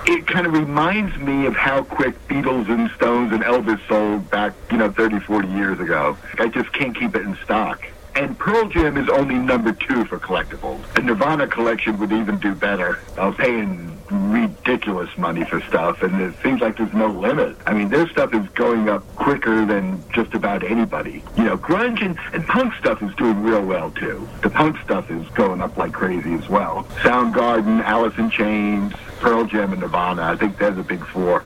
It kind of reminds me of how quick Beatles and Stones and Elvis sold back, 30, 40 years ago. I just can't keep it in stock. And Pearl Jam is only number 2 for collectibles. A Nirvana collection would even do better. I was paying ridiculous money for stuff, and it seems like there's no limit. I mean, their stuff is going up quicker than just about anybody. Grunge and punk stuff is doing real well, too. The punk stuff is going up like crazy as well. Soundgarden, Alice in Chains, Pearl Jam, and Nirvana, I think they're the big 4.